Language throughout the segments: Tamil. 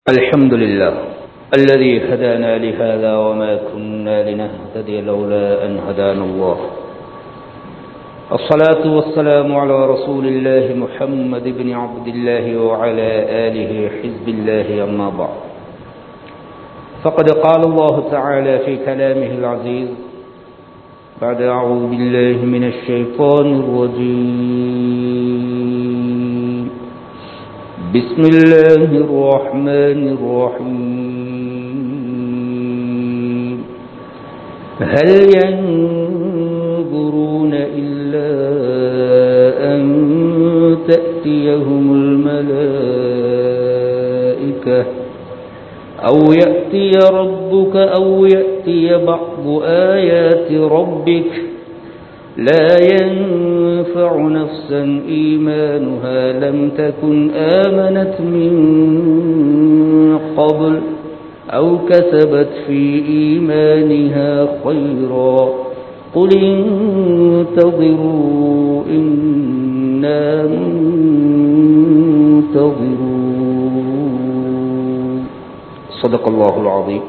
الحمد لله الذي هدانا لهذا وما كنا لنهتدي لولا أن هدانا الله. الصلاة والسلام على رسول الله محمد بن عبد الله وعلى آله حزب الله. أما بعد، فقد قال الله تعالى في كلامه العزيز بعد أعوذ بالله من الشيطان الرجيم. بسم الله الرحمن الرحيم. هل ينظرون إلا أن تأتيهم الملائكة أو يأتي ربك أو يأتي بعض آيات ربك لا ينفع نفسا إيمانها لم تكن آمنت من قبل أو كسبت في إيمانها خيرا قل انتظروا إنا منتظرون. صدق الله العظيم.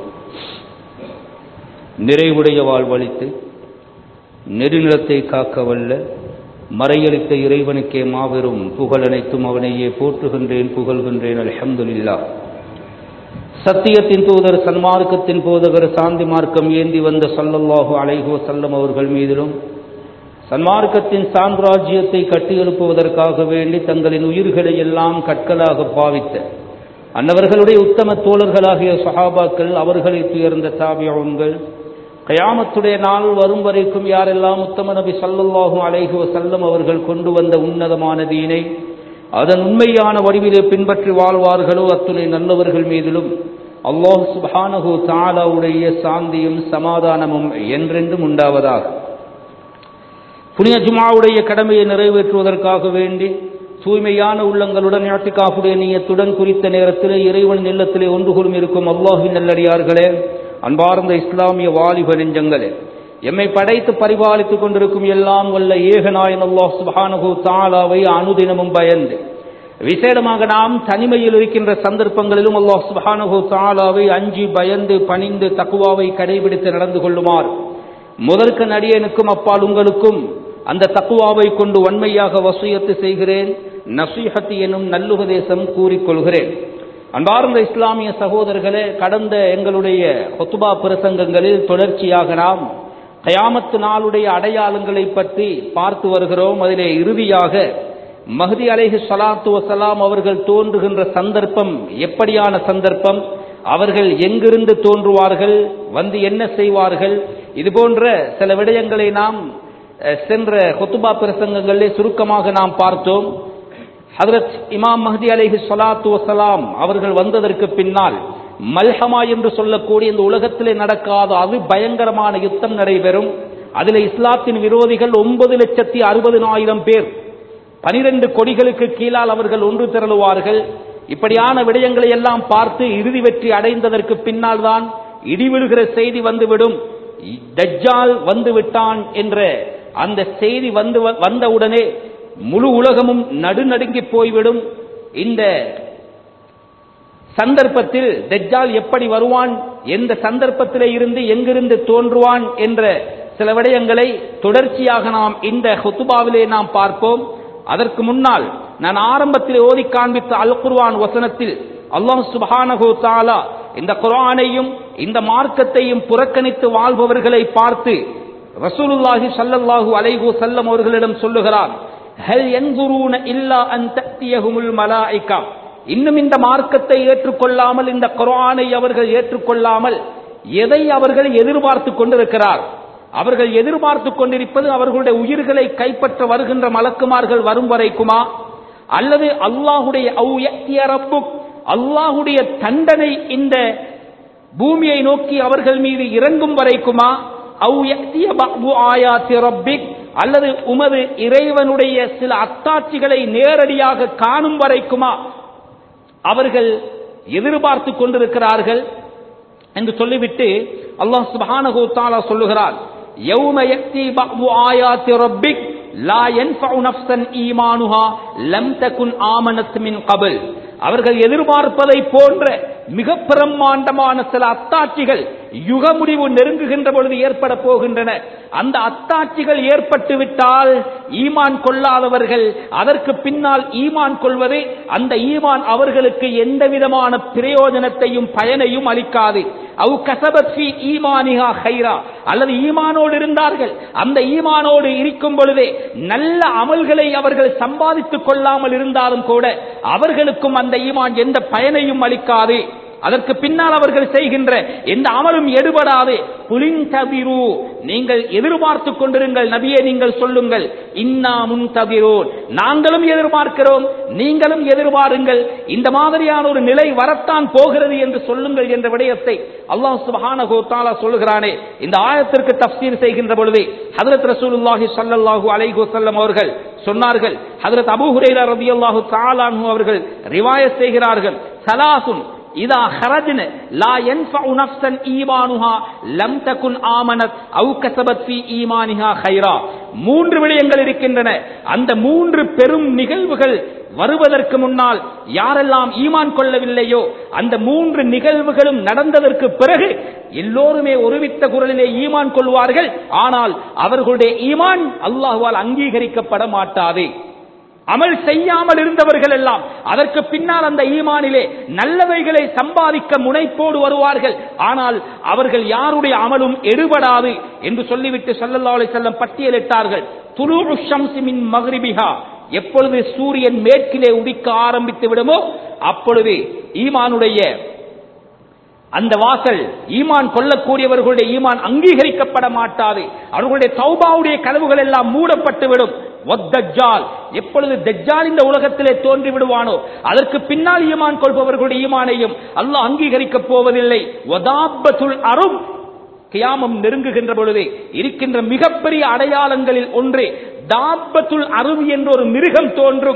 நிறைவுடைய வாழ்வளித்து நெடுநிலத்தை காக்க வல்ல மறையளித்த இறைவனுக்கே மாபெரும் புகழ் அனைத்தும் அவனையே போற்றுகின்றேன், புகழ்கின்றேன். அல்ஹம்துலில்லாஹ். சத்தியத்தின் தூதர், சன்மார்க்கத்தின் போதகர், சாந்தி மார்க்கம் ஏந்தி வந்த ஸல்லல்லாஹு அலைஹி வஸல்லம் அவர்கள் மீதிலும், சன்மார்க்கத்தின் சாம்ராஜ்யத்தை கட்டியெழுப்புவதற்காக வேண்டி தங்களின் உயிர்களை எல்லாம் கற்களாக பாவித்த அன்னவர்களுடைய உத்தம தோழர்களாகிய சஹாபாக்கள், அவர்களை துயர்ந்த தாபிஊன்கள், கயாமத்துடைய நாள் வரும் வரைக்கும் யாரெல்லாம் உத்தம நபி ஸல்லல்லாஹு அலைஹி வஸல்லம் அவர்கள் கொண்டு வந்த உன்னதமான தீனை அதன் உண்மையான வடிவிலே பின்பற்றி வாழ்வார்களோ அத்துணை நல்லவர்கள் மீதிலும் அல்லாஹ் சுப்ஹானஹு தஆலாவுடைய சாந்தியும் சமாதானமும் என்றென்றும் உண்டாவதாக. புனித ஜும்ஆவுடைய கடமையை நிறைவேற்றுவதற்காக வேண்டி தூய்மையான உள்ளங்களுடன் இஅ்திகாஃபுடைய நியத்துடன் குறித்த நேரத்திலே இறைவன் இல்லத்திலே ஒன்று கூடும் இருக்கும் அல்லாஹ்வின் நல்லடியார்களே, அன்பார்ந்த இஸ்லாமிய வாலிப நெஞ்சங்களே, எம்மை படைத்து பரிபாலித்துக் கொண்டிருக்கும் எல்லாம் வல்ல ஏகநாயன் அல்லாஹ் சுப்ஹானஹு தஆலாவை அனுதினமும் பயந்து, விசேடமாக நாம் தனிமையில் இருக்கின்ற சந்தர்ப்பங்களிலும் அல்லாஹ் சுப்ஹானஹு தஆலாவை அஞ்சி பயந்து பணிந்து தக்வாவை கடைபிடித்து நடந்து கொள்ளுமாறு முதற்க நடிகனுக்கும் அப்பால் உங்களுக்கும் அந்த தக்வாவை கொண்டு வன்மையாக வசியத்து செய்கிறேன். நசீஹத் எனும் நல்லுபதேசம் கூறிக்கொள்கிறேன். அன்பார்ந்த இஸ்லாமிய சகோதரர்களே, கடந்த எங்களுடைய ஹுத்பா பிரசங்கங்களில் தொடர்ச்சியாக நாம் கயாமத்து நாளுடைய அடையாளங்களை பற்றி பார்த்து வருகிறோம். அதிலே இறுதியாக மஹ்தி அலைஹி ஸலாத்து வஸலாம் அவர்கள் தோன்றுகின்ற சந்தர்ப்பம் எப்படியான சந்தர்ப்பம், அவர்கள் எங்கிருந்து தோன்றுவார்கள், வந்து என்ன செய்வார்கள், இது போன்ற சில விடயங்களை நாம் சென்ற ஹுத்பா பிரசங்கங்களிலே சுருக்கமாக நாம் பார்த்தோம். ஹஜ்ரத் இமாம் மஹ்தி அலைஹி ஸலாத்து வஸலாம் அவர்கள் வந்ததற்கு பின்னால் மல்ஹமா என்று சொல்லக்கூடிய இந்த உலகத்திலே நடக்காத அது பயங்கரமான யுத்தம் நடைபெறும். அதில் இஸ்லாத்தின் விரோதிகள் 9,60,000 பேர் 12 கொடிகளுக்கு கீழால் அவர்கள் ஒன்று திரளுவார்கள். இப்படியான விடயங்களை எல்லாம் பார்த்து இறுதி வெற்றி அடைந்ததற்கு பின்னால் தான் இடிவிழுகிற செய்தி வந்துவிடும், தஜ்ஜால் வந்து விட்டான் என்ற அந்த செய்தி வந்தவுடனே முழு உலகமும் நடுநடுங்கி போய்விடும். இந்த சந்தர்ப்பத்தில் தஜ்ஜால் எப்படி வருவான், எந்த சந்தர்ப்பத்திலே இருந்து எங்கிருந்து தோன்றுவான் என்ற சில விடயங்களை தொடர்ச்சியாக நாம் இந்த ஹுத்பாவிலே நாம் பார்ப்போம். அதற்கு முன்னால் நான் ஆரம்பத்தில் ஓதி காண்பித்த அல் குர்ஆன் வசனத்தில் அல்லாஹ் சுப்ஹானஹு தஆலா இந்த குர்ஆனையும் இந்த மார்க்கத்தையும் புறக்கணித்து வாழ்பவர்களை பார்த்து ரசூலுல்லாஹி ஸல்லல்லாஹு அலைஹி வஸல்லம் அவர்களிடம் சொல்லுகிறார், ஹல் யன்துரூன இல்லா அன் தஅத்தியஹுமுல் மலாயிகா. இன்னும் இந்த மார்க்கத்தை ஏற்றுக்கொள்ளாமல், இந்த குர்ஆனை அவர்கள் ஏற்றுக்கொள்ளாமல் எதை அவர்கள் எதிர்பார்த்து கொண்டிருக்கிறார்? அவர்கள் எதிர்பார்த்து கொண்டிருப்பது அவர்களுடைய உயிர்களை கைப்பற்ற வருகின்ற மலக்குமார்கள் வரும் வரைக்குமா, அல்லது அல்லாஹுடைய அவு யஅ்திய ரப்புக், அல்லாஹுடைய தண்டனை இந்த பூமியை நோக்கி அவர்கள் மீது இறங்கும் வரைக்குமா, அவு யஅ்திய பஅது ஆயாத்தி ரப்பிக், அல்லது உமது இறைவனுடைய சில அத்தாட்சிகளை நேரடியாக காணும் வரைக்குமா அவர்கள் எதிர்பார்த்து கொண்டிருக்கிறார்கள் என்று சொல்லிவிட்டு அல்லாஹ் சுப்ஹானஹு தஆலா சொல்லுகிறார், யௌம யஅ்தி பஅது ஆயாத்தி ரப்பிக் லா யன்ஃபஉ நஃப்ஸன் ஈமானுஹா லம் தகுன் ஆமனத் மின் கபல். அவர்கள் எதிர்பார்ப்பதை போன்ற மிக பிரம்மாண்டமான சில அத்தாட்சிகள் யுக முடிவு நெருங்குகின்ற பொழுது ஏற்பட போகின்றன. அந்த அத்தாட்சிகள் ஏற்பட்டு விட்டால் ஈமான் கொள்ளாதவர்கள் அதற்கு பின்னால் ஈமான் கொள்வது, அந்த ஈமான் அவர்களுக்கு எந்த விதமான பிரயோஜனத்தையும் பயனையும் அளிக்காது. அவு கஸபத் ஃபீ ஈமானிஹா கைரா, அல்லது ஈமானோடு இருந்தார்கள், அந்த ஈமானோடு இருக்கும் பொழுதே நல்ல அமல்களை அவர்கள் சம்பாதித்துக் கொள்ளாமல் இருந்தாலும் கூட அவர்களுக்கும் அந்த ஈமான் எந்த பயனையும் அளிக்காது. அதற்கு பின்னால் அவர்கள் செய்கின்ற எந்த அமலும் எடுபடாது. புலின்தபிரு, நீங்கள் எதிர்பார்த்துக் கொண்டிருங்கள் நபியே, நீங்கள் சொல்லுங்கள், இன்னா முன்தபிரூன், நாங்களும் எதிர்பார்க்கிறோம், நீங்களும் எதிர்பாருங்கள், இந்த மாதிரியான ஒரு நிலை வரத்தான் போகிறது என்று சொல்லுங்கள் என்ற விடயத்தை அல்லாஹ் சுப்ஹானஹு வ தஆலா சொல்கிறானே. இந்த ஆயத்திற்கு தஃப்சீர் செய்கின்ற பொழுது ஹஜ்ரத் ரசூலுல்லாஹி ஸல்லல்லாஹு அலைஹி வஸல்லம் அவர்கள் சொன்னார்கள், ஹஜ்ரத் அபூ ஹுரைரா ரலியல்லாஹு தஆலா அன்ஹு அவர்கள் ரிவாயத் செய்கிறார்கள், ஸலாசுன் இதா ஹரஜ்ன லா யன்ஃபஉ நஃப்ஸன் ஈமானுஹா லம் தகுன் ஆமனத் அவ் கஸபத் ஃபீ ஈமானிஹா கைரா. மூன்று விடயங்கள் இருக்கின்றன. அந்த மூன்று பெரும் நிகழ்வுகள் வருவதற்கு முன்னால் யாரெல்லாம் ஈமான் கொள்ளவில்லையோ, அந்த மூன்று நிகழ்வுகளும் நடந்ததற்கு பிறகு எல்லோருமே ஒருமித்த குரலிலே ஈமான் கொள்வார்கள். ஆனால் அவர்களுடைய ஈமான் அல்லாஹ்வால் அங்கீகரிக்கப்பட மாட்டாது. அமல் செய்யாமல் இருந்தவர்கள் எல்லாம் அதற்கு பின்னால் அந்த ஈமானிலே நல்லவைகளை சம்பாதிக்க முனைப்போடு வருவார்கள். ஆனால் அவர்கள் யாருடைய அமலும் எடுபடாது என்று சொல்லிவிட்டு ஸல்லல்லாஹு அலைஹி வஸல்லம் பட்டியலிட்டார்கள். துலூஉ ஷம்ஸி மின் மக்ரிபிஹா, எப்பொழுது சூரியன் மேற்கிலே உதிக்க ஆரம்பித்து விடுமோ அப்பொழுது ஈமானுடைய அந்த வாசல், ஈமான் கொள்ளக்கூடியவர்களுடைய ஈமான் அங்கீகரிக்கப்பட மாட்டாது. அவர்களுடைய தௌபாவுடைய கதவுகள் எல்லாம் மூடப்பட்டுவிடும். வத்தஜ்ஜால், எப்பொழுது தஜ்ஜால் இந்த உலகத்திலே தோன்றி விடுவானோ அதற்கு பின்னால் ஈமான் கொள்பவர்களுடைய ஈமானையும் அல்லாஹ் அங்கீகரிக்கப் போவதில்லை. வதாபத்துல் அருப், கியாமம் நெருங்குகின்ற பொழுது இருக்கின்ற மிகப்பெரிய அடையாளங்களில் ஒன்று தாபத்துல் அருவி என்ற ஒரு மிருகம் தோன்றும்.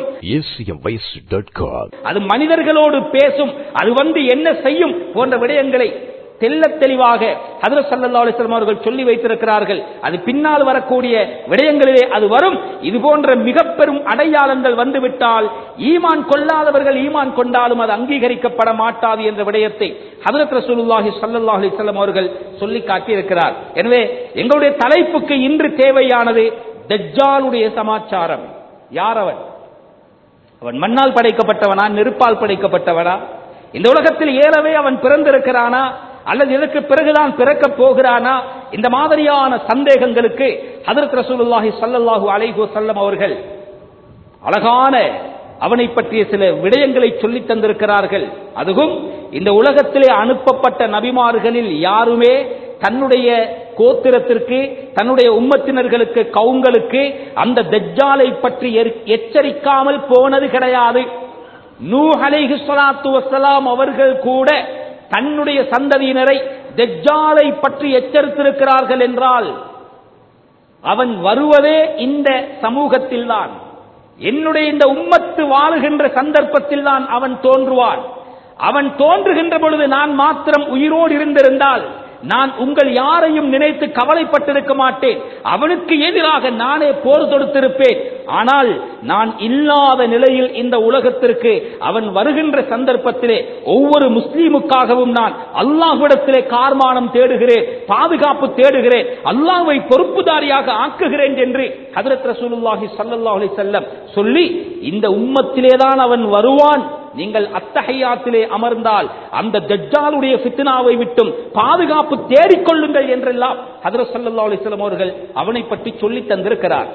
அது மனிதர்களோடு பேசும், அது வந்து என்ன செய்யும் போன்ற விடயங்களை தெள்ளத் தெளிவாக ஹஜ்ரத் ஸல்லல்லாஹு அலைஹி வஸல்லம் அவர்கள் சொல்லி வைத்திருக்கிறார்கள். அது பின்னால் வரக்கூடிய விடயங்களிலே அது வரும். இது போன்ற மிக பெரும் அடையாளங்கள் வந்துவிட்டால் ஈமான் கொள்ளாதவர்கள் ஈமான் கொண்டாலும் அது அங்கீகரிக்கப்பட மாட்டாது என்ற விடயத்தை ஹஜ்ரத் ரசூலுல்லாஹி ஸல்லல்லாஹு அலைஹி வஸல்லம் அவர்கள் சொல்லி காட்டியிருக்கிறார். எனவே எங்களுடைய தலைப்புக்கு இன்று தேவையானது தஜ்ஜாலுடைய சமாச்சாரம். யார் அவன்? அவன் மண்ணால் படைக்கப்பட்டவனா, நெருப்பால் படைக்கப்பட்டவனா? இந்த உலகத்தில் ஏறவே அவன் பிறந்திருக்கிறானா அல்லது இதற்கு பிறகுதான் பிறக்கப் போகிறானா? இந்த மாதிரியான சந்தேகங்களுக்கு ஹஜ்ரத் ரசூலுல்லாஹி ஸல்லல்லாஹு அலைஹி வஸல்லம் அவர்கள் அழகான அவனை பற்றிய சில விடயங்களை சொல்லித் தந்திருக்கிறார்கள். அதுவும் இந்த உலகத்திலே அனுப்பப்பட்ட நபிமார்களில் யாருமே தன்னுடைய கோத்திரத்திற்கு, தன்னுடைய உம்மத்தினர்களுக்கு, கவுங்களுக்கு அந்த தஜ்ஜாலை பற்றி எச்சரிக்காமல் போனது கிடையாது. நூஹ் அலைஹிஸ்ஸலாத்து வஸ்ஸலாம் அவர்கள் கூட தன்னுடைய சந்ததியினரை தஜ்ஜாலை பற்றி எச்சரித்திருக்கிறார்கள் என்றால் அவன் வருவதே இந்த சமூகத்தில் தான், என்னுடைய இந்த உம்மத்து வாழுகின்ற சந்தர்ப்பத்தில் தான் அவன் தோன்றுவான். அவன் தோன்றுகின்ற பொழுது நான் மாத்திரம் உயிரோடு இருந்திருந்தால் நான் உங்கள் யாரையும் நினைத்து கவலைப்பட்டிருக்க மாட்டேன், அவனுக்கு எதிராக நானே போர் தொடுத்திருப்பேன். ஆனால் நான் இல்லாத நிலையில் இந்த உலகத்திற்கு அவன் வருகின்ற சந்தர்ப்பத்திலே ஒவ்வொரு முஸ்லீமுக்காகவும் நான் அல்லாஹ்விடத்திலே கார்மானம் தேடுகிறேன், பாதுகாப்பு தேடுகிறேன், அல்லாஹ்வை பொறுப்புதாரியாக ஆக்குகிறேன் என்று ஹஜ்ரத் ரசூலுல்லாஹி ஸல்லல்லாஹு அலைஹி வஸல்லம் சொல்லி இந்த உம்மத்திலேதான் அவன் வருவான், நீங்கள் அத்தஹியாத்திலே அமர்ந்தால் அந்த தஜ்ஜாலுடைய ஃபித்னாவை விட்டும் பாதுகாப்பு தேடிக்கொள்ளுங்கள் என்றெல்லாம் ஹஜ்ரத் ஸல்லல்லாஹு அலைஹி வஸல்லம் அவர்கள் அவனை பற்றி சொல்லி தந்திருக்கிறார்.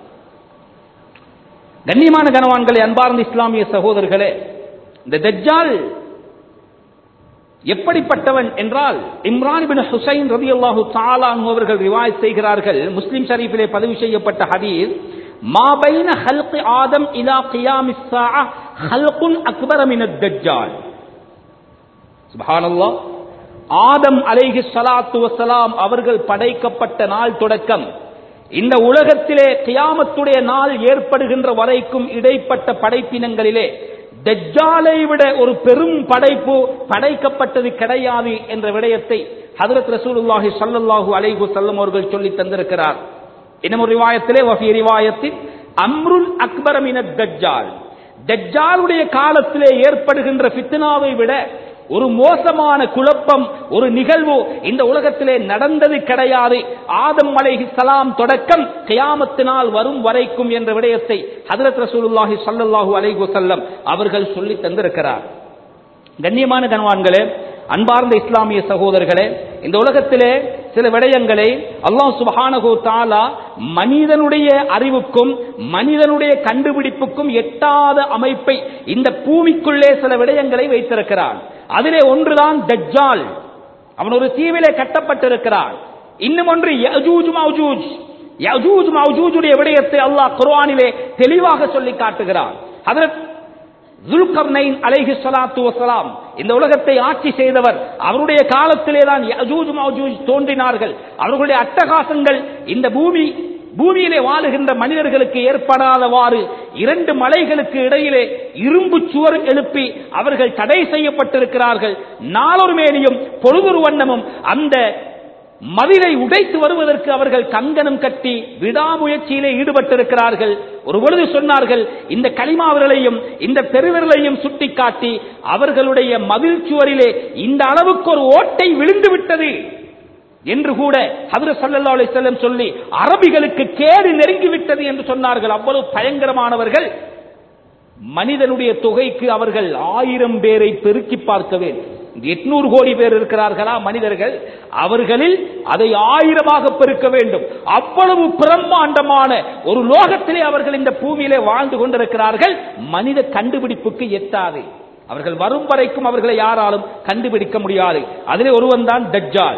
கண்ணியமான கனவான்களே, அன்பார்ந்த இஸ்லாமிய சகோதரர்களே, இந்த தஜ்ஜால் எப்படிப்பட்டவன் என்றால் இம்ரான் இப்னு ஹுசைன் ரலியல்லாஹு தஆலா அன்ஹு அவர்கள் ரிவாயத் செய்கிறார்கள். முஸ்லிம் ஷரீஃபிலே பதிவு செய்யப்பட்ட ஹதீஸ், மா பைன ஹல்கி ஆதம் இலா கியாமிஸ் ஸாஅ ஹல்குன் அக்பர மினத் தஜ்ஜால். சுப்ஹானல்லாஹ், ஆதம் அலைஹிஸ்ஸலாத்து வஸ்ஸலாம் அவர்கள் படைக்கப்பட்ட நாள் தொடக்கம் இந்த உலகத்திலே கியாமத்துடைய நாள் ஏற்படுகின்ற வரைக்கும் இடைப்பட்ட படைப்பினங்களிலே தஜ்ஜாலை விட ஒரு பெரும் படைப்பு படைக்கப்பட்டது கிடையாது என்ற விடயத்தை ஹஜ்ரத் ரசூலுல்லாஹி ஸல்லல்லாஹு அலைஹி வஸல்லம் அவர்கள் சொல்லி தந்திருக்கிறார். இன்னும் ஒரு ரிவாயத்திலே வஃபி ரிவாயத்தின் அம்ருல் அக்பர மினத் தஜ்ஜால், தஜ்ஜாலுடைய காலத்திலே ஏற்படுகின்ற ஃபித்னாவை விட ஒரு மோசமான குழப்பம், ஒரு நிகழ்வு இந்த உலகத்திலே நடந்தது கிடையாது. ஆதம் அலைஹிஸ்ஸலாம் தொடக்கம் கியாமத் நாள் வரும் வரைக்கும் என்ற விடயத்தை ஹஜ்ரத் ரசூலுல்லாஹி ஸல்லல்லாஹு அலைஹி வஸல்லம் அவர்கள் சொல்லி தந்திருக்கிறார். கண்ணியமான கணவான்களே, அன்பார்ந்த இஸ்லாமிய சகோதரர்களே, இந்த உலகத்திலே சில விடயங்களை அல்லாஹ் சுப்ஹானஹு வ தஆலா மனிதனுடைய அறிவுக்கும் மனிதனுடைய கண்டுபிடிப்புக்கும் எட்டாத அமைப்பை இந்த பூமிக்குள்ளே சில விடயங்களை வைத்திருக்கிறான். அதிலே ஒன்றுதான் தஜ்ஜால். அவன் ஒரு தீவிலே கட்டப்பட்டிருக்கிறான். இன்னும் ஒன்று யஜூஜ் மௌஜூஜ். யஜூஜ் மௌஜூஜுடைய விடயத்தை அல்லாஹ் குர்ஆனிலே தெளிவாக சொல்லி காட்டுகிறான். ஹஜ்ரத் ஸுல்கர்னைன் அலைஹிஸ்ஸலாத்து வஸலாம் இந்த உலகத்தை ஆட்சி செய்தவர். அவருடைய காலத்திலேதான் யஜூஜ் மௌஜூஜ் தோன்றினார்கள். அவர்களுடைய அட்டகாசங்கள் இந்த பூமியிலே வாழுகின்ற மனிதர்களுக்கு ஏற்படாதவாறு 2 மலைகளுக்கு இடையிலே இரும்பு சுவர் எழுப்பி அவர்கள் தடை செய்யப்பட்டிருக்கிறார்கள். நாளொரு மேனியும் பொழுதொரு வண்ணமும் அந்த மதிலை உடைத்து வருவதற்கு அவர்கள் கங்கணம் கட்டி விடாமுயற்சியிலே ஈடுபட்டிருக்கிறார்கள். ஒரு பொழுது சொன்னார்கள், இந்த கலிமாவிரலையும் இந்த பெருவிரலையும் சுட்டிக்காட்டி அவர்களுடைய மதில் சுவரிலே இந்த அளவுக்கு ஒரு ஓட்டை விழுந்து விட்டது என்று கூட ஹஜ்ரத் ஸல்லல்லாஹு அலைஹி வஸல்லம் சொல்லி அரபிகளுக்கு கேடு நெருங்கிவிட்டது என்று சொன்னார்கள். அவ்வளவு பயங்கரமானவர்கள். மனிதனுடைய தொகைக்கு அவர்கள் 1000 பேரை பெருக்கி பார்க்க வேண்டும். 800 கோடி பேர் இருக்கிறார்களா மனிதர்கள், அவர்களில் அதை 1000ஆக பெருக்க வேண்டும். அவ்வளவு பிரம்மாண்டமான ஒரு லோகத்திலே அவர்கள் இந்த பூமியிலே வாழ்ந்து கொண்டிருக்கிறார்கள். மனித கண்டுபிடிப்புக்கு எட்டாது. அவர்கள் வரும் வரைக்கும் அவர்களை யாராலும் கண்டுபிடிக்க முடியாது. அதிலே ஒருவன் தான் தஜ்ஜால்.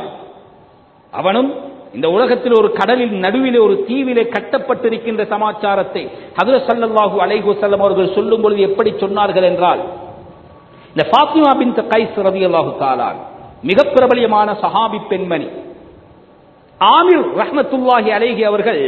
அவனும் இந்த உலகத்தில் ஒரு கடலின் நடுவிலே ஒரு தீவிலே கட்டப்பட்டிருக்கின்ற சமாச்சாரத்தை ஹஜ்ரத் ஸல்லல்லாஹு அலைஹி வஸல்லம் அவர்கள் சொல்லும் பொழுது எப்படி சொன்னார்கள் என்றால், இந்த ஃபாத்திமா பின்த் கைஸ் ரலியல்லாஹு தஆலா மிக பிரபலியமான சஹாபி பெண்மணி. ஆமிர் ரஹ்மத்துல்லாஹி அலைஹி அவர்கள்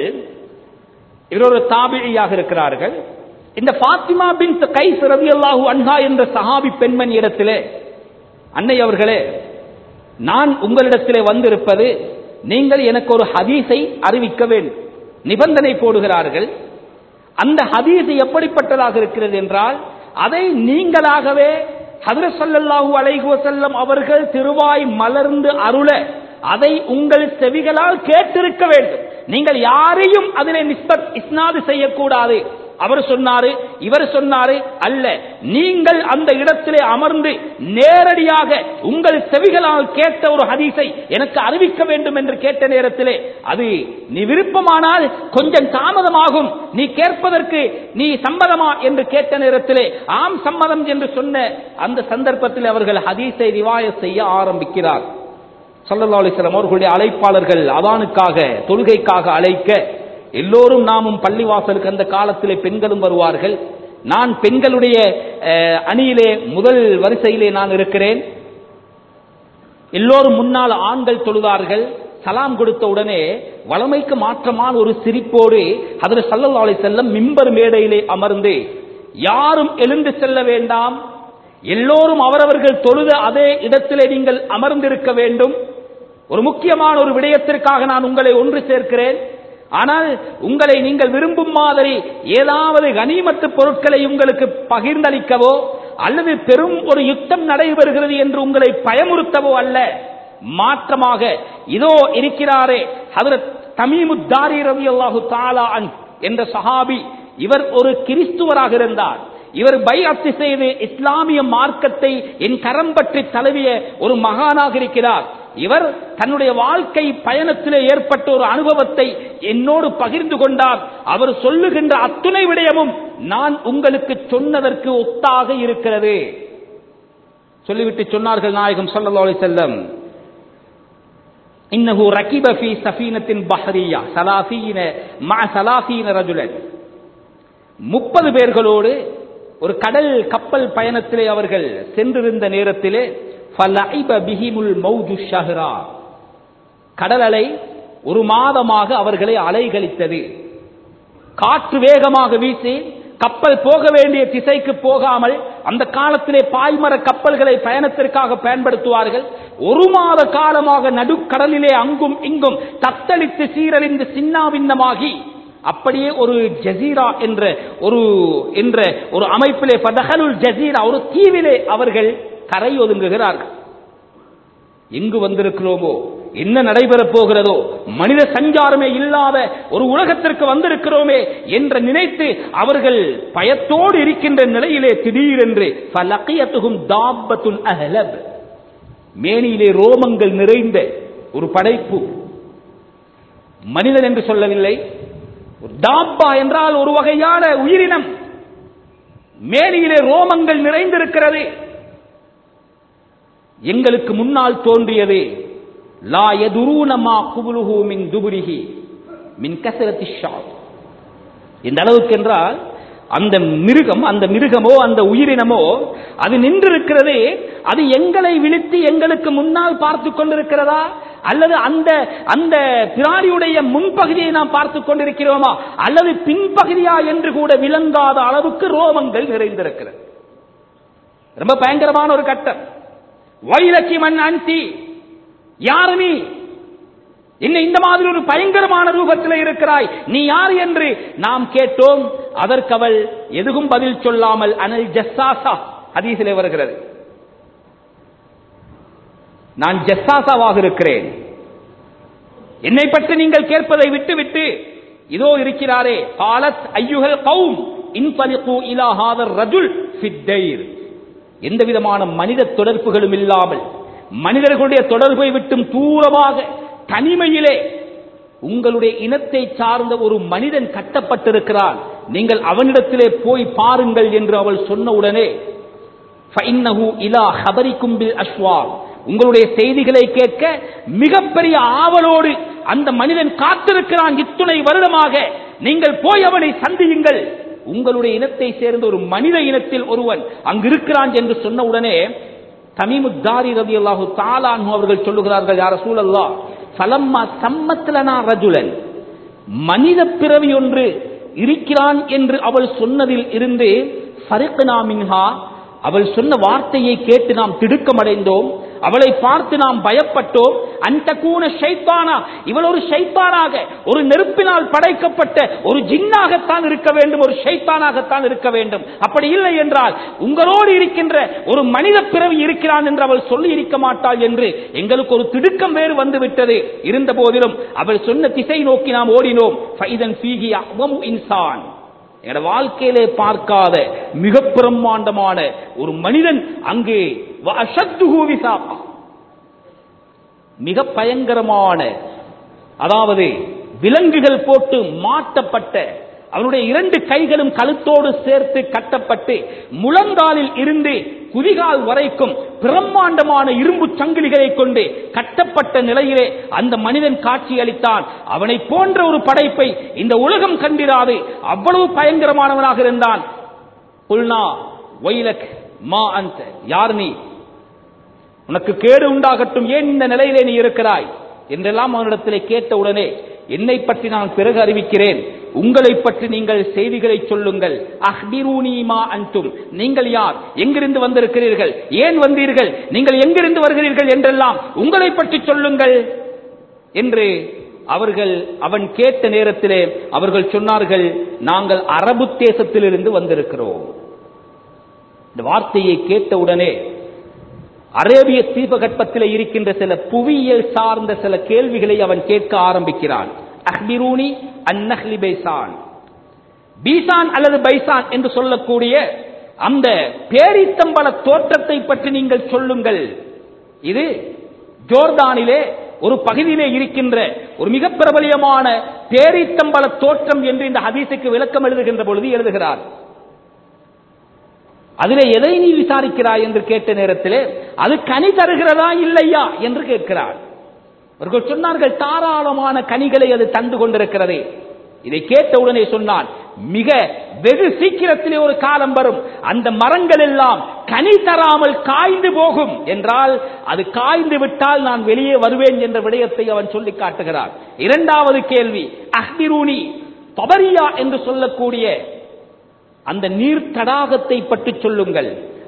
இவர் ஒரு தாபிஈயாக இருக்கிறார்கள். இந்த ஃபாத்திமா பின்த் கைஸ் ரலியல்லாஹு அன்ஹா என்ற சஹாபி பெண்மணி இடத்திலே, அன்னை அவர்களே, நான் உங்களிடத்திலே வந்திருப்பது நீங்கள் எனக்கு ஒரு ஹதீஸை அறிவிக்க வேண்டும். நிபந்தனை போடுகிறார்கள். அந்த ஹதீஸ் எப்படிப்பட்டதாக இருக்கிறது என்றால், அதை நீங்களாகவே ஹஜ்ரத் ஸல்லல்லாஹு அலைஹி வஸல்லம் அவர்கள் திருவாய் மலர்ந்து அருள அதை உங்கள் செவிகளால் கேட்டிருக்க வேண்டும். நீங்கள் யாரையும் அதிலே நிஸ்பத் இஸ்னாது செய்யக்கூடாது. அவர் சொன்னாரு, இவர் சொன்னாரு அல்ல, நீங்கள் அந்த இடத்திலே அமர்ந்து நேரடியாக உங்கள் செவிகளால் கேட்ட ஒரு ஹதீஸை எனக்கு அறிவிக்க வேண்டும் என்று கேட்ட நேரத்திலே, அது நீ விருப்பமானால் கொஞ்சம் தாமதமாகும், நீ கேட்பதற்கு நீ சம்மதமா என்று கேட்ட நேரத்திலே ஆம் சம்மதம் என்று சொன்ன அந்த சந்தர்ப்பத்தில் அவர்கள் ஹதீஸை ரிவாயத் செய்ய ஆரம்பிக்கிறார். ஸல்லல்லாஹு அலைஹி வஸல்லம் அவர்களுடைய அழைப்பாளர்கள் அதானுக்காக தொழுகைக்காக அழைக்க, எல்லோரும் நாமும் பள்ளிவாசலுக்கு அந்த காலத்திலே பெண்களும் வருவார்கள். நான் பெண்களுடைய அணியிலே முதல் வரிசையிலே நான் இருக்கிறேன். எல்லோரும் முன்னால் ஆண்கள் தொழுதார்கள். சலாம் கொடுத்த உடனே வளமைக்கு மாற்றமான ஒரு சிரிப்போடு ஹஜ்ரத் ஸல்லல்லாஹு அலைஹி வஸல்லம் மிம்பர் மேடையிலே அமர்ந்து, யாரும் எழுந்து செல்ல வேண்டாம், எல்லோரும் அவரவர்கள் தொழுத அதே இடத்திலே நீங்கள் அமர்ந்திருக்க வேண்டும். ஒரு முக்கியமான ஒரு விடயத்திற்காக நான் உங்களை ஒன்று சேர்க்கிறேன். ஆனால் உங்களை நீங்கள் விரும்பும் மாதிரி ஏதாவது கனிமத்து பொருட்களை உங்களுக்கு பகிர்ந்தளிக்கவோ அல்லது பெரும் ஒரு யுத்தம் நடைபெறுகிறது என்று உங்களை பயமுறுத்தவோ அல்ல. மாற்றமாக இதோ இருக்கிறாரே ஹஜ்ரத் தமீமுத் தாரி ரலியல்லாஹு தஆலா அன்ஹு என்ற சஹாபி, இவர் ஒரு கிறிஸ்துவராக இருந்தார். இவர் பைஅத் செய்து இஸ்லாமிய மார்க்கத்தை என் கரம் பற்றி தழுவிய ஒரு மகானாக இருக்கிறார். இவர் தன்னுடைய வாழ்க்கை பயணத்திலே ஏற்பட்ட ஒரு அனுபவத்தை என்னோடு பகிர்ந்து கொண்டார். அவர் சொல்லுகின்ற அத்துணை விடயமும் நான் உங்களுக்கு சொன்னதற்கு ஒத்தாக இருக்கிறது. சொல்லிவிட்டு சொன்னார்கள் நாயகம் ஸல்லல்லாஹு அலைஹி வஸல்லம், இன்னஹு ரகிப ஃபீ ஸஃபீனத்தின் பஹ்ரியா 30 ரஜுலன், 30 பேர்களோடு ஒரு கடல் கப்பல் பயணத்திலே அவர்கள் சென்றிருந்த நேரத்திலே ஃபலஇப பிஹிமுல் மௌஜு ஷஹ்ரா, கடல் அலை 1 மாதமாக அவர்களை அலைகழித்தது. காற்று வேகமாக வீசி கப்பல் போக வேண்டிய திசைக்கு போகாமல், அந்த காலத்திலே பாய்மர கப்பல்களை பயணத்திற்காக பயன்படுத்துவார்கள். 1 மாத காலமாக நடுக்கடலிலே அங்கும் இங்கும் தத்தளித்து சீரழிந்து சின்னாபின்னமாகி அப்படியே ஒரு ஜசீரா என்ற ஒரு அமைப்பிலே ஃபதஹலுல் ஜசீரா, ஒரு தீவிலே அவர்கள் கரை ஒதுங்குகிறார்கள். எங்கு வந்திருக்கிறோமோ, என்ன நடைபெறப் போகிறதோ, மனித சஞ்சாரமே இல்லாத ஒரு உலகத்திற்கு வந்திருக்கிறோமே என்று நினைத்து அவர்கள் பயத்தோடு இருக்கின்ற நிலையிலே திடீரென்று ஃபலகியத்துஹும் தாப்பத்துன் அஹ்லப், மேனியிலே ரோமங்கள் நிறைந்த ஒரு படைப்பு, மனிதன் என்று சொல்லவில்லை, தாப்பா என்றால் ஒரு வகையான உயிரினம், மேனியிலே ரோமங்கள் நிறைந்திருக்கிறது. எங்களுக்கு முன்னால் தோன்றியது லா யதுரூன மா குபுலுஹு மின் துபுரிஹி மின் கஸரத்தி ஷாப். இந்த அளவுக்கு என்றால் அந்த மிருகமோ அந்த உயிரினமோ அது நின்றிருக்கிறது, அது எங்களை விழித்து எங்களுக்கு முன்னால் பார்த்து கொண்டிருக்கிறதா அல்லது அந்த பிராணியுடைய முன்பகுதியை நாம் பார்த்துக் கொண்டிருக்கிறோமா அல்லது பின்பகுதியா என்று கூட விளங்காத அளவுக்கு ரோமங்கள் நிறைந்திருக்கிறது. ரொம்ப பயங்கரமான ஒரு கட்டம். வைலக்கி மன் அன்சி, யார் நீ, என்ன இந்த மாதிரி ஒரு பயங்கரமான ரூபத்தில் இருக்கிறாய், நீ யார் என்று நாம் கேட்டோம். அதற்கு அவள் எதுவும் பதில் சொல்லாமல் அனல் ஜஸ்ஸாசா, ஹதீஸிலே வருகிறது, நான் ஜஸ்ஸாசாவாக இருக்கிறேன், என்னை பற்றி நீங்கள் கேட்பதை விட்டுவிட்டு இதோ இருக்கிறாரே, காலத் ஐயுஹல் கௌம் இன்ஃபலிகு இலா ஹாதர் ரஜுல் ஃபித்தைர், எந்த விதமான மனித தொடர்புகளும் இல்லாமல் மனிதர்களுடைய தொடர்பை விட்டும் தூரமாக தனிமையிலே உங்களுடைய இனத்தை சார்ந்த ஒரு மனிதன் கட்டப்பட்டிருக்கிறான், நீங்கள் அவனிடத்திலே போய் பாருங்கள் என்று அவள் சொன்ன உடனே ஃபஇன்னஹு இலா ஹபரிக்கும் பில் அஸ்வார், உங்களுடைய செய்திகளை கேட்க மிகப்பெரிய ஆவலோடு அந்த மனிதன் காத்திருக்கிறான், இத்துணை வருடமாக, நீங்கள் போய் அவனை சந்தியுங்கள், உங்களுடைய இனத்தை சேர்ந்த ஒரு மனித இனத்தில் ஒருவன் அங்கிருக்கிறான் என்று சொன்ன உடனே தமீமுத்தாரி ரலியல்லாஹு தஆலா அன்ஹு அவர்கள் சொல்லுகிறார்கள், யா ரசூலல்லாஹ் ஃபலம்மா சம்மத்லனா ரஜுலன், மனித பிறவி ஒன்று இருக்கிறான் என்று அவள் சொன்னதில் இருந்து ஃபரிக்னா மின்ஹா, அவள் சொன்ன வார்த்தையை கேட்டு நாம் திடுக்கமடைந்தோம், அவளை பார்த்து நாம் பயப்பட்டோம். அன்தகூன ஷைத்தானா, இவள் ஒரு ஷைத்தானாக, ஒரு நெருப்பினால் படைக்கப்பட்ட ஒரு ஜின்னாகத்தான் இருக்க வேண்டும், ஒரு ஷைத்தானாகத்தான் இருக்க வேண்டும், அப்படி இல்லை என்றால் உங்களோடு இருக்கின்ற ஒரு மனித பிறவி இருக்கிறான் என்று அவள் சொல்லி இருக்க மாட்டாள் என்று எங்களுக்கு ஒரு திடுக்கம் வேறு வந்து விட்டது. இருந்த போதிலும் அவள் சொன்ன திசை நோக்கி நாம் ஓடினோம். ஃபைதன் ஃபீஹி அஹ்வமு இன்சான், என வாழ்க்கையிலே பார்க்காத மிக பிரம்மாண்டமான ஒரு மனிதன் அங்கே, மிக பயங்கரமான, அதாவது விலங்குகள் போட்டு மாட்டப்பட்ட, அவனுடைய 2 கைகளும் கழுத்தோடு சேர்த்து கட்டப்பட்டு முழங்காலில் இருந்து குதிகால் வரைக்கும் பிரம்மாண்டமான இரும்பு சங்கிலிகளை கொண்டு கட்டப்பட்ட நிலையிலே அந்த மனிதன் காட்சி அளித்தான். அவனை போன்ற ஒரு படைப்பை இந்த உலகம் கண்டிராது, அவ்வளவு பயங்கரமானவனாக இருந்தான். குல்னா வைலக் மா அன்த, யார் நீ, உனக்கு கேடு உண்டாகட்டும், ஏன் இந்த நிலையிலே நீ இருக்கிறாய் என்றெல்லாம் அவனிடத்திலே கேட்டவுடனே, என்னை பற்றி நான் பிறகு அறிவிக்கிறேன், உங்களை பற்றி நீங்கள் செய்திகளை சொல்லுங்கள், அஹ்பிரூனி மா அன்தும், நீங்கள் யார், எங்கிருந்து வந்திருக்கிறீர்கள், ஏன் வந்தீர்கள், நீங்கள் எங்கிருந்து வருகிறீர்கள் என்றெல்லாம் உங்களை பற்றி சொல்லுங்கள் என்று அவன் கேட்ட நேரத்திலே அவர்கள் சொன்னார்கள், நாங்கள் அரபு தேசத்திலிருந்து வந்திருக்கிறோம். இந்த வார்த்தையை கேட்டவுடனே அரேபிய தீபகற்பத்தில் இருக்கின்ற சில புவியியல் சார்ந்த சில கேள்விகளை அவன் கேட்க ஆரம்பிக்கிறான். அஹ்பிரூனி அந்நஹ்லி பைசான், பீசான் அல்லது பைசான் என்று சொல்லக்கூடிய அந்த பேரித்தம்பல தோற்றத்தை பற்றி நீங்கள் சொல்லுங்கள். இது ஜோர்டானிலே ஒரு பகுதியிலே இருக்கின்ற ஒரு மிக பிரபலியமான பேரித்தம்பல தோற்றம் என்று இந்த ஹதீஸுக்கு விளக்கம் எழுதுகின்ற பொழுது எழுதுகிறார். அதிலே எதை நீ விசாரிக்கிறாய் என்று கேட்ட நேரத்திலே அது கனி தருகிறதா இல்லையா என்று கேட்கிறார். அவர்கள் சொன்னார்கள், தாராளமான கனிகளை அது தந்து கொண்டிருக்கிறது. இதை கேட்டவுடனே சொன்னான், மிக வெகு சீக்கிரத்திலே ஒரு காலம் வரும், அந்த மரங்கள் எல்லாம் கனி தராமல் காய்ந்து போகும், என்றால் அது காய்ந்து விட்டால் நான் வெளியே வருவேன் என்ற விடயத்தை அவன் சொல்லி காட்டுகிறார். 2வது கேள்வி, அஹ்பிரூனி தபரியா என்று சொல்லக்கூடிய அந்த நீர் தடாகத்தை பற்றி சொல்லுங்கள்.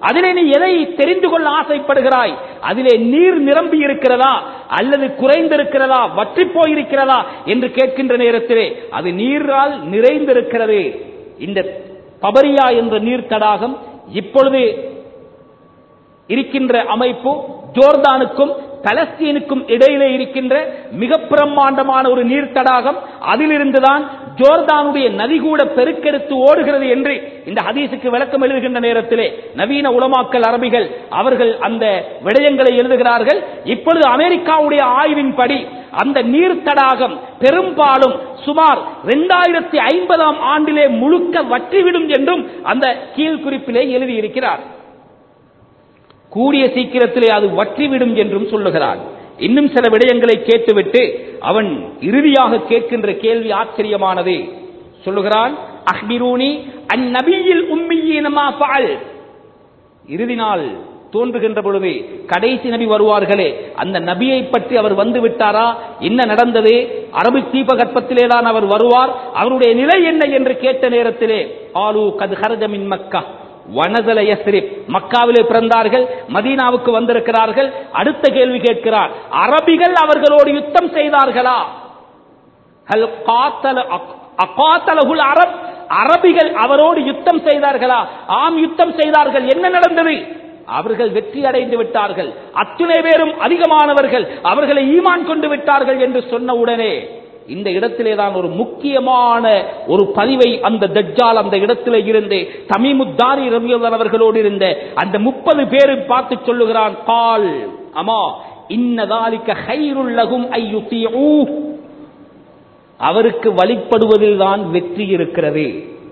அதிலே நீ எதை தெரிந்து கொள்ள ஆசைப்படுகிறாய்? அதிலே நீர் நிரம்பி இருக்கிறதா அல்லது குறைந்திருக்கிறதா, வற்றி போயிருக்கிறதா என்று கேட்கின்ற நேரத்திலே அது நீரால் நிறைந்திருக்கிறது. இந்த தபரியா என்ற நீர் தடாகம் இப்பொழுது இருக்கின்ற அமைப்பு ஜோர்தானுக்கும் பலஸ்தீனுக்கும் இடையிலே இருக்கின்ற மிக பிரம்மாண்டமான ஒரு நீர் தடாகம். அதிலிருந்துதான் ஜோர்தானுடைய நதி கூட பெருக்கெடுத்து ஓடுகிறது என்று இந்த ஹதீஸுக்கு விளக்கம் எழுதுகின்ற நேரத்திலே நவீன உலமாக்கல் அரபிகள் அவர்கள் அந்த விடயங்களை எழுதுகிறார்கள். இப்பொழுது அமெரிக்காவுடைய ஆய்வின்படி அந்த நீர் தடாகம் பெரும்பாலும் சுமார் 2050 ஆண்டிலே முழுக்க வற்றிவிடும் என்றும் அந்த கீழ்குறிப்பிலே எழுதியிருக்கிறார். கூடிய சீக்கிரத்திலே அது வற்றிவிடும் என்றும் சொல்லுகிறான். இன்னும் சில விடயங்களை கேட்டுவிட்டு அவன் இறுதியாக கேட்கின்ற கேள்வி ஆச்சரியமானது. சொல்லுகிறான், அஹ்பிரூனி அந்நபியில் உம்மியீன மா ஃபஅல். இறுதி நாள் தோன்றுகின்ற பொழுது கடைசி நபி வருவார்களே, அந்த நபியை பற்றி அவர் வந்து விட்டாரா, என்ன நடந்தது, அரபு தீபகற்பத்திலே தான் அவர் வருவார், அவருடைய நிலை என்ன என்று கேட்ட நேரத்திலே ஆலு கத் ஹரஜ மின் மக்கா வனதல யஸ்ரிப், மக்காவிலே பிறந்தார்கள், மதீனாவுக்கு வந்திருக்கிறார்கள். அடுத்த கேள்வி கேட்கிறார், அரபிகள் அவர்களோடு யுத்தம் செய்தார்களா? ஹல் காத்தலஹுல் அரப், அரபிகள் அவரோடு யுத்தம் செய்தார்களா? ஆம், யுத்தம் செய்தார்கள். என்ன நடந்தது? அவர்கள் வெற்றி அடைந்து விட்டார்கள், அத்துணை பேரும் அதிகமானவர்கள் அவர்களை ஈமான் கொண்டு விட்டார்கள் என்று சொன்ன உடனே இந்த இடத்திலே தான் ஒரு முக்கியமான ஒரு பதிவை அந்த தஜ்ஜால் அந்த இடத்திலே இருந்து தமீமுத்தாரி ரலியல்லாஹு அவர்களோடு இருந்த அந்த 30 பேரும் பார்த்து சொல்லுகிறான், கால் அமா இன்னதாலிக கைருல் லஹும் ஐயுதீஉ, அவருக்கு வழிபடுவதில் தான் வெற்றி இருக்கிறது.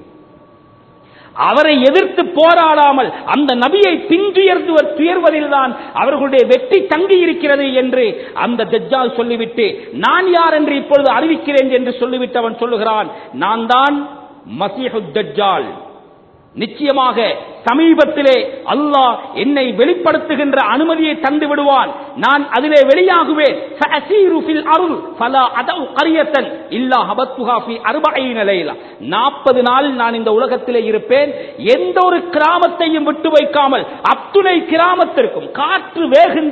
அவரை எதிர்த்து போராடாமல் அந்த நபியை துயர்வதில் தான் அவர்களுடைய வெற்றி தங்கி இருக்கிறது என்று அந்த தஜ்ஜால் சொல்லிவிட்டு, நான் யார் என்று இப்பொழுது அறிவிக்கிறேன் என்று சொல்லிவிட்டு அவன் சொல்லுகிறான், நான் தான் மஸீஹுத் தஜ்ஜால். நிச்சயமாக சமீபத்திலே அல்லாஹ் என்னை வெளிப்படுத்துகின்ற அனுமதியை தந்து விடுவான், நான் அதிலே வெளியாகுவேன். 40 நாள் நான் இந்த உலகத்திலே இருப்பேன், எந்த ஒரு கிராமத்தையும் விட்டு வைக்காமல் அத்துணை கிராமத்திற்கும் காற்று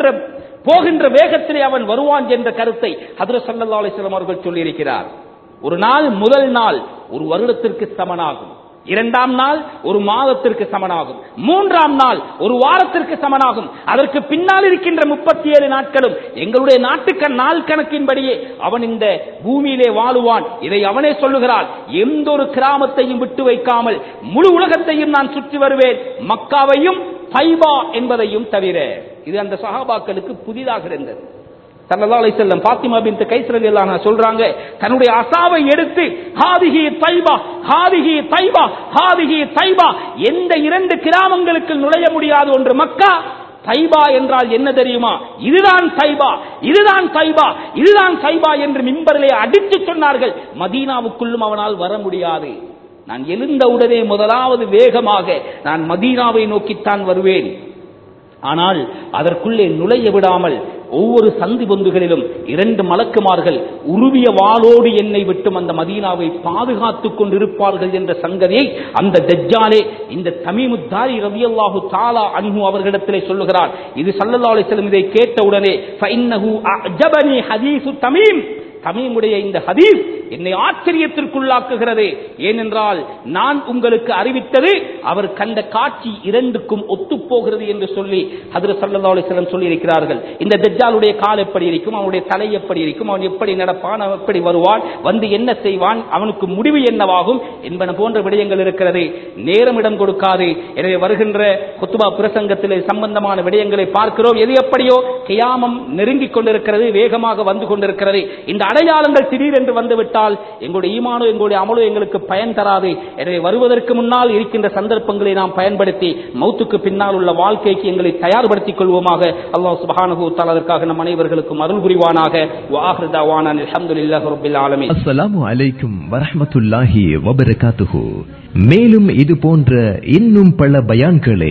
போகின்ற வேகத்திலே அவன் வருவான் என்ற கருத்தை ஹஜ்ரத் ஸல்லல்லாஹு அலைஹி வஸல்லம் அவர்கள் சொல்லியிருக்கிறார். ஒரு நாள், முதல் நாள் ஒரு வருடத்திற்கு சமனாகும், 2ஆம் நாள் ஒரு மாதத்திற்கு சமனாகும், 3ஆம் நாள் ஒரு வாரத்திற்கு சமனாகும், அதற்கு பின்னால் இருக்கின்ற 37 நாட்களும் எங்களுடைய நாட்டுக்கு நாள் கணக்கின்படியே அவன் இந்த பூமியிலே வாழுவான். இதை அவனே சொல்லுகிறான், எந்த ஒரு கிராமத்தையும் விட்டு வைக்காமல் முழு உலகத்தையும் நான் சுற்றி வருவேன், மக்காவையும் தைபா என்பதையும் தவிர. இது அந்த சஹாபாக்களுக்கு புதிதாக இருந்தது. ஸல்லல்லாஹு அலைஹி வஸல்லம் ஃபாத்திமா பின்த் கைஸ் ரலியல்லாஹு அன்ஹா சொல்றாங்க, தன்னுடைய அஸாவை எடுத்து ஹாதிஹி தைபா ஹாதிஹி தைபா ஹாதிஹி தைபா, எந்த 2 கிராமங்களுக்கு நுழைய முடியாது, ஒன்று மக்கா, தைபா என்றால் என்ன தெரியுமா, இதுதான் தைபா, இதுதான் தைபா, இதுதான் தைபா என்று மிம்பரிலே அடித்து சொன்னார்கள். மதீனாவுக்குள்ளும் அவனால் வர முடியாது. நான் எழுந்தவுடனே முதலாவது வேகமாக நான் மதீனாவை நோக்கித்தான் வருவேன். ஆனால் அதற்குள்ளே நுழைய விடாமல் ஒவ்வொரு சந்தி பொந்துகளிலும் 2 மலக்குமார்கள் உருவிய வாளோடு என்னை விட்டும் அந்த மதீனாவை பாதுகாத்துக் கொண்டிருப்பார்கள் என்ற சங்கதியை அந்த தஜ்ஜாலே இந்த தமீமுத்தாரி ரலியல்லாஹு தஆலா அன்ஹு அவர்களிடத்திலே சொல்லுகிறார். இது ஸல்லல்லாஹு அலைஹி வஸல்லம் இதை கேட்டவுடனே ஃபஇன்னஹு அஜபனி ஹதீஸு தமீம், தமீமுடைய இந்த ஹதீஸ் என்னை ஆச்சரியத்திற்குள்ளாக்குகிறது. ஏனென்றால் நான் உங்களுக்கு அறிவித்தது அவர் கண்ட காட்சி 2க்கும் ஒத்துப்போகிறது என்று சொல்லி ஹஜ்ரத் ஸல்லல்லாஹு அலைஹி வஸல்லம் சொல்லி இருக்கிறார்கள். இந்த தஜ்ஜாலுடைய கால் எப்படி இருக்கும், அவனுடைய தலை எப்படி இருக்கும், அவன் எப்படி நடப்பான், அவன் எப்படி வருவான், வந்து என்ன செய்வான், அவனுக்கு முடிவு என்னவாகும் என்பன போன்ற விடயங்கள் இருக்கிறது. நேரம் இடம் கொடுக்காது. எனவே வருகின்ற குத்துபா பிரசங்கத்திலே சம்பந்தமான விடயங்களை பார்க்கிறோம். எது எப்படியோ கியாமம் நெருங்கிக் கொண்டிருக்கிறது, வேகமாக வந்து கொண்டிருக்கிறது. இந்த அடையாளங்கள் திடீரென்று வந்துவிட்டால் எங்களுடைய ஈமானோ எங்களுடைய அமலோ எங்களுக்கு பயன் தராது. எனவே வருவதற்கு முன்னால் இருக்கின்ற சந்தர்ப்பங்களை நாம் பயன்படுத்தி மௌத்துக்கு பின்னால் உள்ள வாழ்க்கைக்கு எங்களை தயார்படுத்திக் கொள்வோமாக. அல்லாஹ் சுப்ஹானஹு வ தஆலா அதற்காக நம் அனைவர்களுக்கும் அருள் புரிவானாக. வ ஆகிரு தஅவானா அல்ஹம்துலில்லாஹி ரப்பில் ஆலமீன். அஸ்ஸலாமு அலைக்கும் வரஹ்மத்துல்லாஹி வ பரகாத்துஹு. மேலும் இது போன்ற இன்னும் பல பயான்களை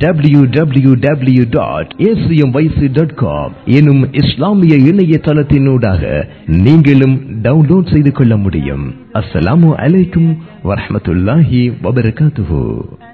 www.acmyc.com எனும் இஸ்லாமிய இணையதளத்தினூடாக நீங்களும் டவுன்லோட் செய்து கொள்ள முடியும். அஸ்ஸலாமு அலைக்கும் வரஹ்மத்துல்லாஹி வ பரகாத்துஹு.